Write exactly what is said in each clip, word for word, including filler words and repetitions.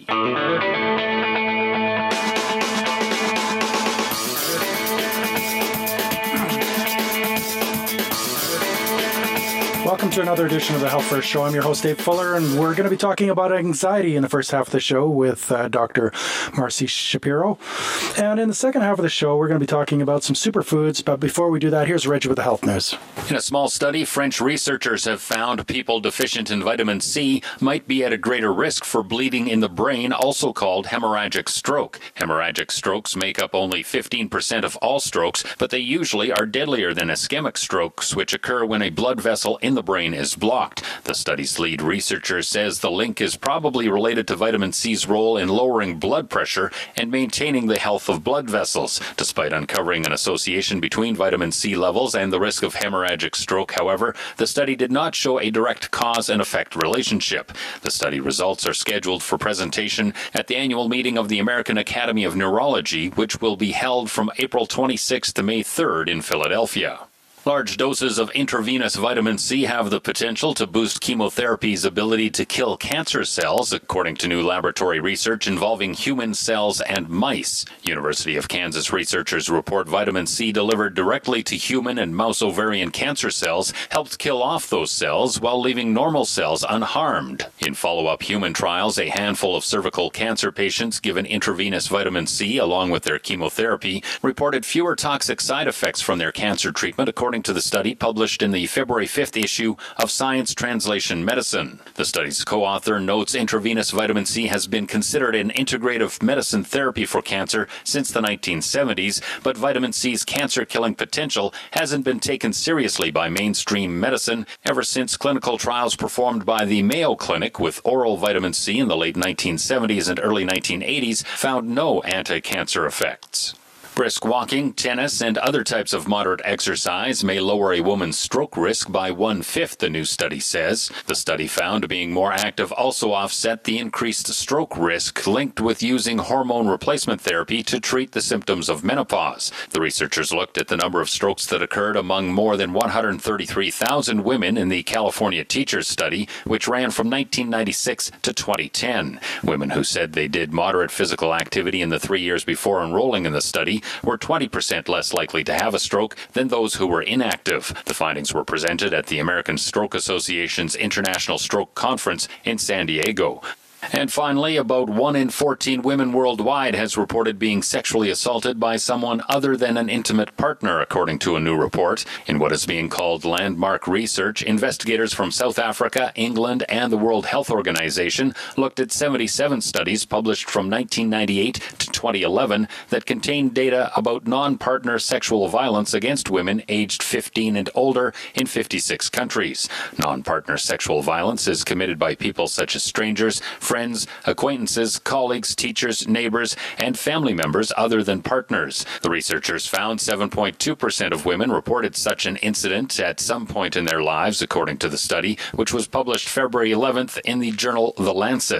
Welcome to another edition of the Health First Show. I'm your host, Dave Fuller, and we're going to be talking about anxiety in the first half of the show with uh, Doctor Marcy Shapiro. And in the second half of the show, we're going to be talking about some superfoods. But before we do that, here's Reg with the health news. In a small study, French researchers have found people deficient in vitamin C might be at a greater risk for bleeding in the brain, also called hemorrhagic stroke. Hemorrhagic strokes make up only fifteen percent of all strokes, but they usually are deadlier than ischemic strokes, which occur when a blood vessel in the brain is blocked. The study's lead researcher says the link is probably related to vitamin C's role in lowering blood pressure and maintaining the health of blood vessels. Despite uncovering an association between vitamin C levels and the risk of hemorrhagic stroke, however, the study did not show a direct cause and effect relationship. The study results are scheduled for presentation at the annual meeting of the American Academy of Neurology, which will be held from April twenty-sixth to May third in Philadelphia. Large doses of intravenous vitamin C have the potential to boost chemotherapy's ability to kill cancer cells, according to new laboratory research involving human cells and mice. University of Kansas researchers report vitamin C delivered directly to human and mouse ovarian cancer cells helped kill off those cells while leaving normal cells unharmed. In follow-up human trials, a handful of cervical cancer patients given intravenous vitamin C along with their chemotherapy reported fewer toxic side effects from their cancer treatment, according to the study published in the February fifth issue of Science Translation Medicine. The study's co-author notes intravenous vitamin C has been considered an integrative medicine therapy for cancer since the nineteen seventies, but vitamin C's cancer-killing potential hasn't been taken seriously by mainstream medicine ever since clinical trials performed by the Mayo Clinic with oral vitamin C in the late nineteen seventies and early nineteen eighties found no anti-cancer effects. Brisk walking, tennis, and other types of moderate exercise may lower a woman's stroke risk by one-fifth, the new study says. The study found being more active also offset the increased stroke risk linked with using hormone replacement therapy to treat the symptoms of menopause. The researchers looked at the number of strokes that occurred among more than one hundred thirty-three thousand women in the California Teachers Study, which ran from nineteen ninety-six to twenty ten. Women who said they did moderate physical activity in the three years before enrolling in the study were twenty percent less likely to have a stroke than those who were inactive. The findings were presented at the American Stroke Association's International Stroke Conference in San Diego. And finally, about one in fourteen women worldwide has reported being sexually assaulted by someone other than an intimate partner, according to a new report. In what is being called landmark research, investigators from South Africa, England, and the World Health Organization looked at seventy-seven studies published from nineteen ninety-eight to twenty eleven that contained data about non-partner sexual violence against women aged fifteen and older in fifty-six countries. Non-partner sexual violence is committed by people such as strangers, friends, acquaintances, colleagues, teachers, neighbors, and family members other than partners. The researchers found seven point two percent of women reported such an incident at some point in their lives, according to the study, which was published February eleventh in the journal The Lancet.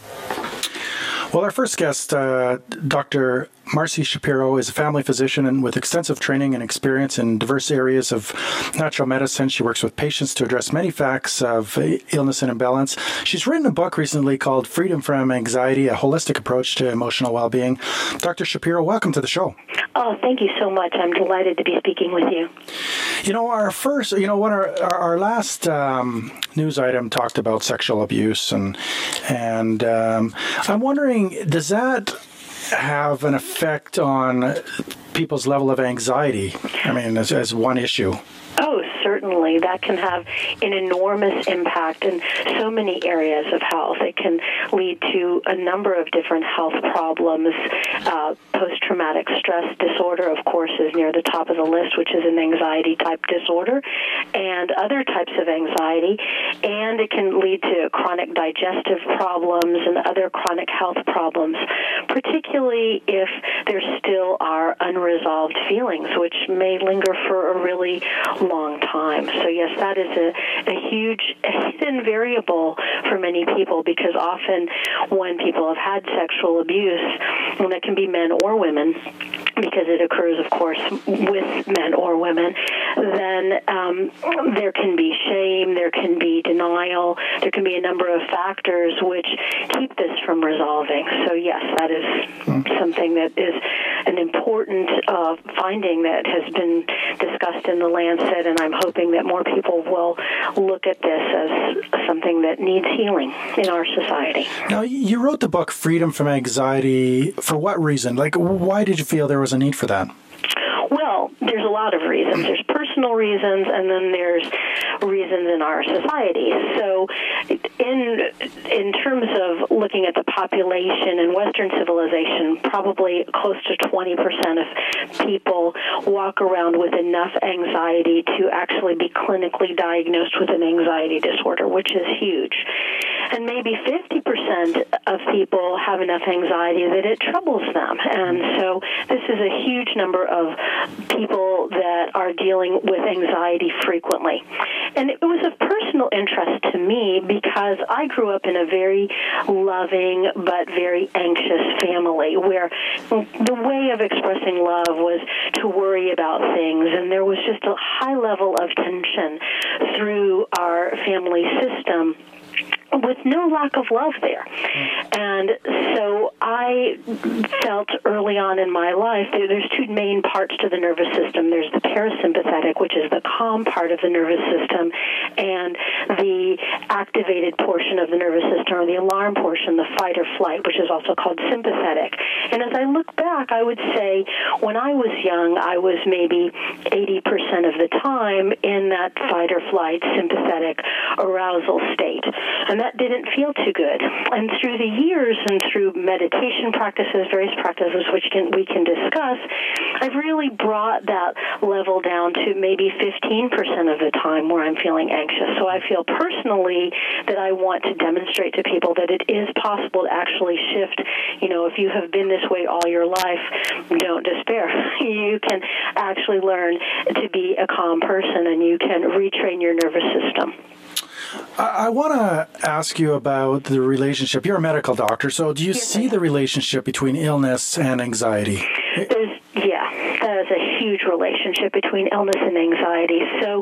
Well, our first guest, uh, Doctor Marcy Shapiro, is a family physician and with extensive training and experience in diverse areas of natural medicine. She works with patients to address many facts of illness and imbalance. She's written a book recently called Freedom from Anxiety, a holistic approach to emotional well-being. Doctor Shapiro, welcome to the show. Oh, thank you so much. I'm delighted to be speaking with you. You know, our first, you know, what our our, our last um, news item talked about sexual abuse, and and um, I'm wondering, does that have an effect on people's level of anxiety? I mean, as, as one issue. Oh, certainly. That can have an enormous impact in so many areas of health. It can lead to a number of different health problems. Uh, post-traumatic stress disorder, of course, is near the top of the list, which is an anxiety-type disorder, and other types of anxiety. And it can lead to chronic digestive problems and other chronic health problems, particularly if there still are unresolved feelings, which may linger for a really long time. So yes, that is a, a huge hidden variable for many people, because often when people have had sexual abuse, and that can be men or women, because it occurs, of course, with men or women, then um, there can be shame, there can be denial, there can be a number of factors which keep this from resolving. So, yes, that is something that is an important uh, finding that has been discussed in the Lancet, and I'm hoping that more people will look at this as something that needs healing in our society. Now, you wrote the book Freedom from Anxiety. For what reason? Like, why did you feel there was a need for that? Well, there's a lot of reasons. There's personal reasons, and then there's reasons in our society. So in in terms of looking at the population in Western civilization, probably close to twenty percent of people walk around with enough anxiety to actually be clinically diagnosed with an anxiety disorder, which is huge. And maybe fifty percent of people have enough anxiety that it troubles them. And so this is a huge number of people that are dealing with anxiety frequently. And it was of personal interest to me because I grew up in a very loving but very anxious family where the way of expressing love was to worry about things, and there was just a high level of tension through our family system with no lack of love there. And so I felt early on in my life that there's two main parts to the nervous system. There's the parasympathetic, which is the calm part of the nervous system, and the activated portion of the nervous system, or the alarm portion, the fight or flight, which is also called sympathetic. And as I look back, I would say when I was young, I was maybe eighty percent of the time in that fight or flight, sympathetic arousal state. And that didn't feel too good. And through the years and through meditation practices, various practices which can, we can discuss, I've really brought that level down to maybe fifteen percent of the time where I'm feeling anxious. So I feel personally that I want to demonstrate to people that it is possible to actually shift. You know, if you have been this way all your life, don't despair. You can actually learn to be a calm person, and you can retrain your nervous system. I want to ask you about the relationship. You're a medical doctor, so do you yes, see the relationship between illness and anxiety? There's, yeah, that is a huge relationship between illness and anxiety. So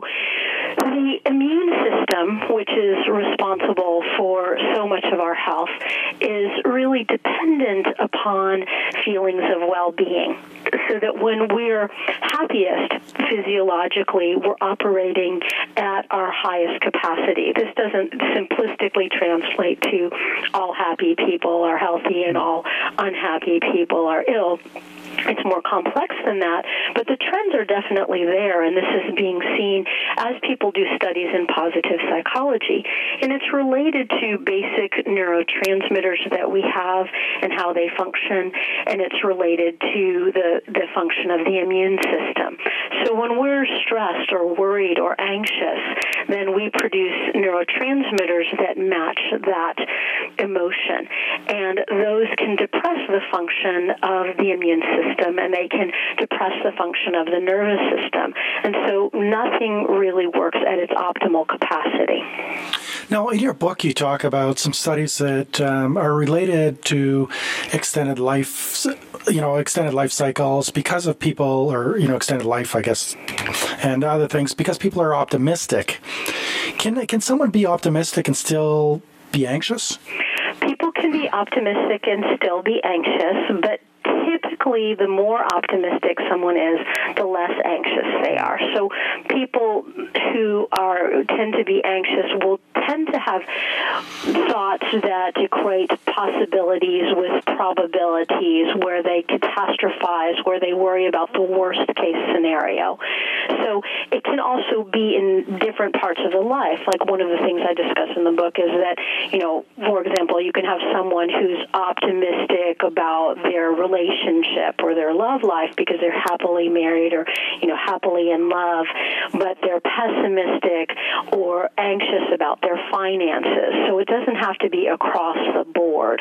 the immune system, which is responsible for so much of our health, is really dependent upon feelings of well-being. So that when we're happiest physiologically, we're operating at our highest capacity. This doesn't simplistically translate to all happy people are healthy and all unhappy people are ill. It's more complex than that, but the trends are definitely there, and this is being seen as people do studies in positive psychology. And it's related to basic neurotransmitters that we have and how they function, and it's related to the, the function of the immune system. So when we're stressed or worried or anxious, then we produce neurotransmitters that match that emotion, and those can depress the function of the immune system, and they can depress the function of the nervous system. And so nothing really works at its optimal capacity. Now, in your book, you talk about some studies that um, are related to extended life, you know, extended life cycles because of people, or, you know, extended life, I guess, and other things, because people are optimistic. Can, can someone be optimistic and still be anxious? People can be optimistic and still be anxious, but typically the more optimistic someone is, the less anxious they are. So people who are tend to be anxious will tend to have thoughts that equate possibilities with probabilities, where they catastrophize, where they worry about the worst case scenario. So it can also be in different parts of the life. Like one of the things I discuss in the book is that, you know, for example, you can have someone who's optimistic about their relationship or their love life because they're happily married or, you know, happily in love, but they're pessimistic or anxious about their finances. So it doesn't have to be across the board.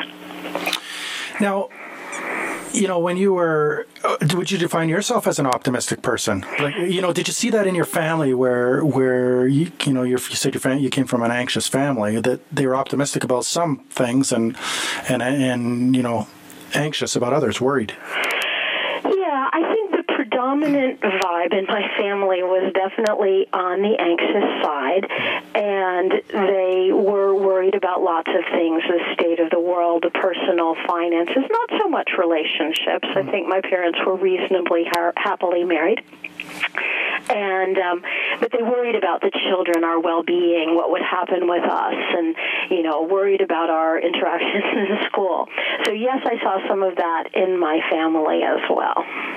Now, you know, when you were, would you define yourself as an optimistic person? Like, you know, did you see that in your family where, where you, you know, you said your family, you came from an anxious family, that they were optimistic about some things and, and, and, you know, anxious about others, worried? Yeah, dominant vibe in my family was definitely on the anxious side, and they were worried about lots of things, the state of the world, the personal finances, not so much relationships. I think my parents were reasonably ha- happily married. And um, but they worried about the children, our well-being, what would happen with us, and you know, worried about our interactions in school. So yes, I saw some of that in my family as well.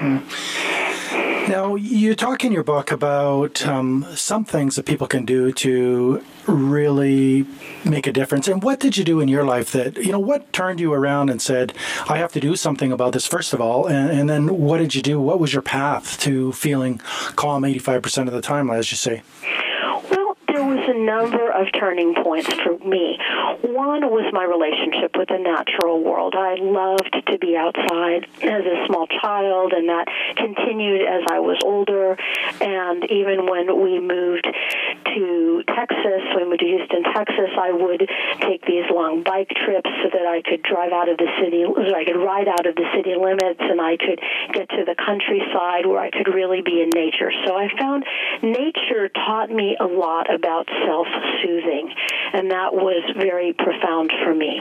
Mm. Now, you talk in your book about um, some things that people can do to really make a difference. And what did you do in your life that, you know, what turned you around and said, I have to do something about this, first of all, and, and then what did you do? What was your path to feeling calm eighty-five percent of the time, as you say? Well, there was a number of turning points for me. One was my relationship with the natural world. I loved to be outside as a small child, and that continued as I was older. And even when we moved to Texas, when we moved to Houston, Texas, I would take these long bike trips so that I could drive out of the city, so I could ride out of the city limits, and I could get to the countryside where I could really be in nature. So I found nature taught me a lot about self-soothing, and that was very profound for me.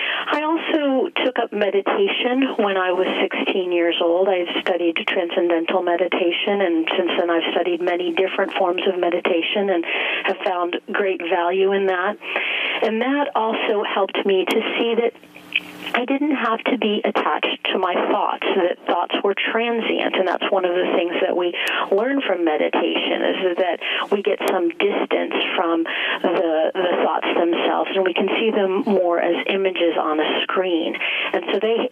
I also took up meditation when I was sixteen years old. I studied transcendental meditation, and since then I've studied many different forms of meditation and have found great value in that. And that also helped me to see that I didn't have to be attached to my thoughts, that thoughts were transient, and that's one of the things that we learn from meditation, is that we get some distance from the, the thoughts themselves, and we can see them more as images on a screen. And so they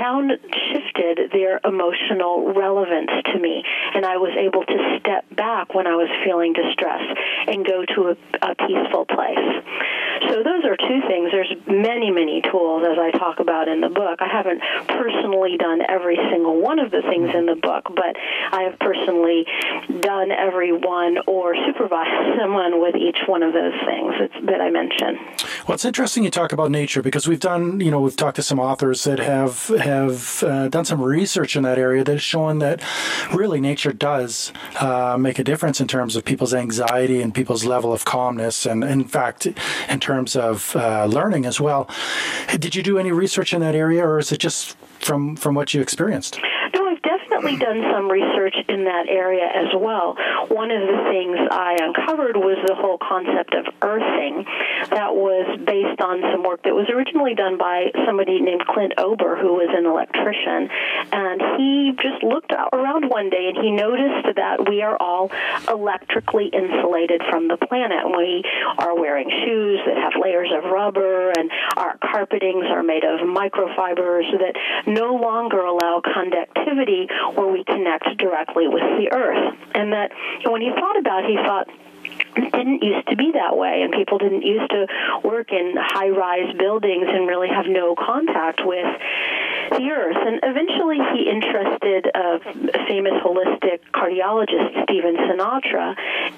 downshifted their emotional relevance to me, and I was able to step back when I was feeling distress and go to a, a peaceful place. So those are two things. There's many, many tools, as I talk about in the book. I haven't personally done every single one of the things in the book, but I have personally done every one or supervised someone with each one of those things that I mentioned. Well, it's interesting you talk about nature, because we've done, you know, we've talked to some authors that have have uh, done some research in that area that has shown that really nature does uh, make a difference in terms of people's anxiety and people's level of calmness, and in fact, in terms of uh, learning as well. Did you do any research in that area, or is it just from, from what you experienced? No, I've definitely done some research in that area as well. One of the things I uncovered was the whole concept of earthing. That was based on some work that was originally done by somebody named Clint Ober, who was an electrician. And he just looked around one day and he noticed that we are all electrically insulated from the planet. We are wearing shoes that have layers of rubber, and our carpetings are made of microfibers that no longer allow conductivity where we connect directly with the earth. And that when he thought about it, he thought, it didn't used to be that way, and people didn't used to work in high-rise buildings and really have no contact with the earth. And eventually he interested a famous holistic cardiologist, Stephen Sinatra,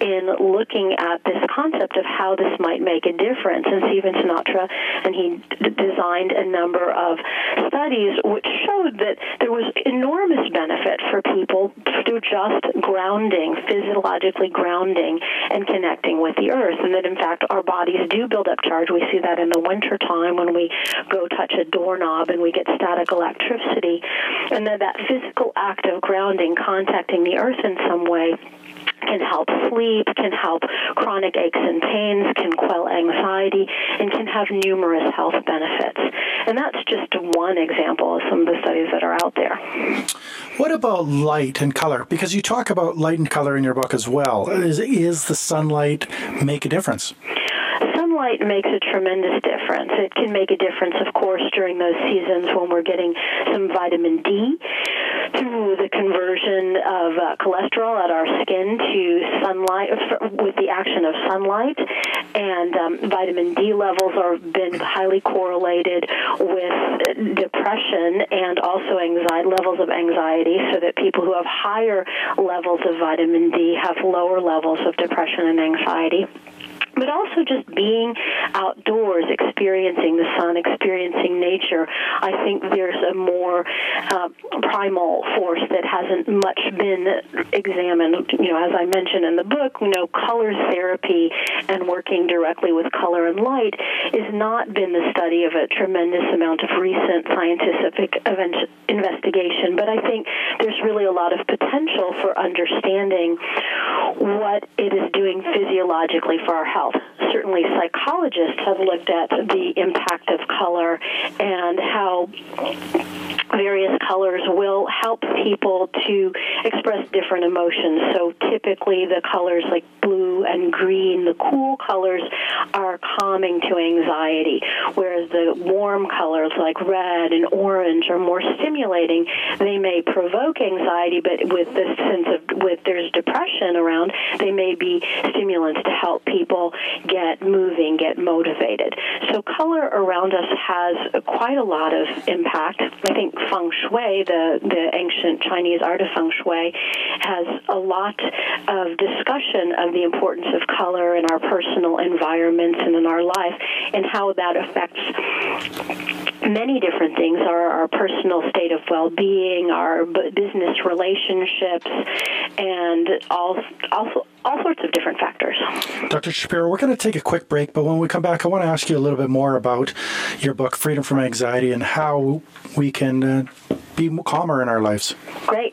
in looking at this concept of how this might make a difference. And Stephen Sinatra, and he d- designed a number of studies which showed that there was enormous benefit for people through just grounding, physiologically grounding and connecting with the earth, and that in fact our bodies do build up charge. We see that in the winter time when we go touch a doorknob and we get static electricity, and that that physical act of grounding, contacting the earth in some way, can help sleep, can help chronic aches and pains, can quell anxiety, and can have numerous health benefits. And that's just one example of some of the studies that are out there. What about light and color? Because you talk about light and color in your book as well. Is, is the sunlight make a difference? Sunlight makes a tremendous difference. It can make a difference, of course, during those seasons when we're getting some vitamin D through the conversion of uh, cholesterol at our skin to sunlight with the action of sunlight. And um, vitamin D levels have been highly correlated with depression and also anxiety, levels of anxiety, so that people who have higher levels of vitamin D have lower levels of depression and anxiety. but also just being outdoors, experiencing the sun, experiencing nature. I think there's a more uh, primal force that hasn't much been examined. You know, as I mentioned in the book, you know, color therapy and working directly with color and light has not been the study of a tremendous amount of recent scientific event investigation, but I think there's really a lot of potential for understanding what it is doing physiologically for our health. Certainly psychologists have looked at the impact of color and how various colors will help people to express different emotions. So typically the colors like blue and green, the cool colors, are calming to anxiety, whereas the warm colors like red and orange are more stimulating. They may provoke anxiety, but with the sense of, with there's depression around, they may be stimulants to help people get moving, get motivated. So color around us has quite a lot of impact. I think feng shui, the, the ancient Chinese art of feng shui, has a lot of discussion of the importance of color in our personal environments and in our life, and how that affects many different things, our, our personal state of well-being, our b- business relationships, and all, also all sorts of different factors. Doctor Shapiro, we're going to take a quick break, but when we come back, I want to ask you a little bit more about your book, Freedom from Anxiety, and how we can uh, be calmer in our lives. Great.